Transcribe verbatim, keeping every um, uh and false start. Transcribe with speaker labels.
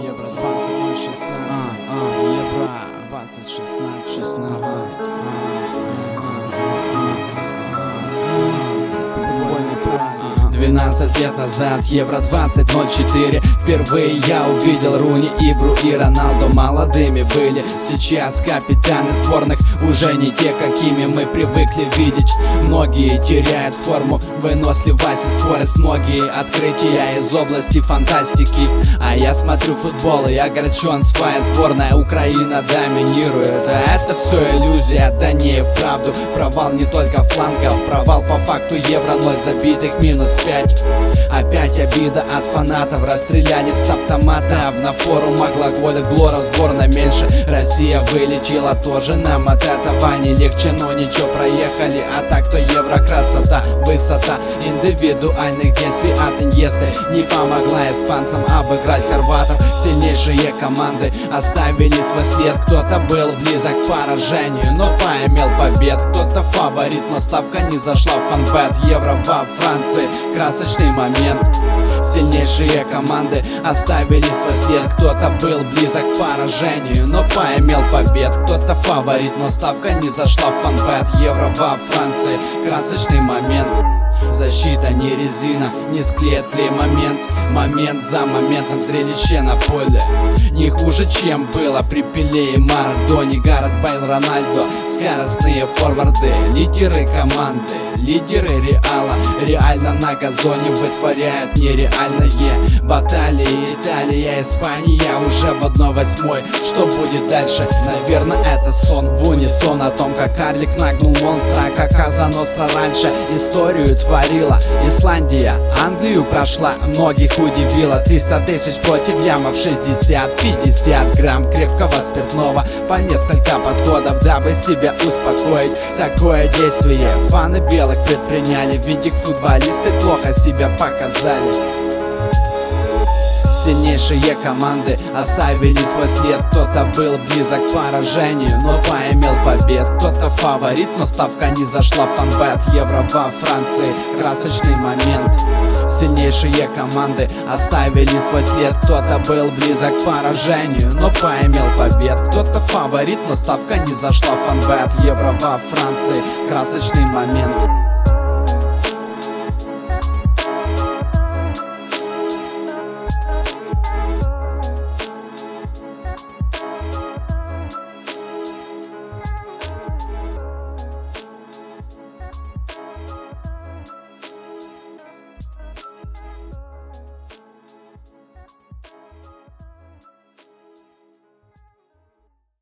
Speaker 1: Евро двадцать ноль шестнадцать. Евро двадцать шестнадцать. шестнадцать.
Speaker 2: Двенадцать лет назад, Евро двадцать ноль четыре. Впервые я увидел Руни, Ибру и Роналду. Молодыми были, сейчас капитаны сборных уже не те, какими мы привыкли видеть. Многие теряют форму, выносливость и скорость. Многие открытия из области фантастики. А я смотрю футбол и огорчен. Своя сборная Украина доминирует. А это все иллюзия, да не вправду. Провал не только флангов, провал по факту. Евро ноль забитых, минус пять. Опять обида от фанатов, расстреляли с автомата. На форумах глаголят Глоров, сборная меньше. Россия вылетела, тоже нам от этого не легче. Но ничего, проехали, а так то Евро красота, высота индивидуальных действий от Иньесты не помогла испанцам обыграть хорватов. Сильнейшие команды оставили свой след. Кто-то был близок к поражению, но поимел побед. Кто-то фаворит, но ставка не зашла в фанбет. Евро во Франции, красочный момент. Сильнейшие команды оставили свой след. Кто-то был близок к поражению, но поимел побед. Кто-то фаворит, но ставка не зашла в фанбет. Евро во Франции, красочный момент. Защита не резина, не склеит клей момент. Момент за моментом, зрелище на поле не хуже, чем было при Пеле и Марадоне. Гарет Бейл, Рональдо, скоростные форварды, лидеры команды, лидеры Реала. Реально на газоне вытворяют нереальное. Баталии Италия, Испания уже в одной восьмой. Что будет дальше? Наверное, это сон. В унисон о том, как карлик нагнул монстра, как Каза Ностра раньше историю творила. Исландия Англию прошла, многих удивила. Триста тысяч против лямов шестьдесят. Пятьдесят грамм крепкого спиртного, по несколько подходов, дабы себя успокоить. Такое действие фаны белых предприняли, ведь их футболисты плохо себя показали. Сильнейшие команды оставили свой след. Кто-то был близок к поражению, но поимел побед. Кто-то фаворит, но ставка не зашла в фанбет. Евро во Франции, красочный момент. Сильнейшие команды оставили свой след. Кто-то был близок к поражению, но поимел побед. Кто-то фаворит, но ставка не зашла в фанбет. Евро во Франции, красочный момент.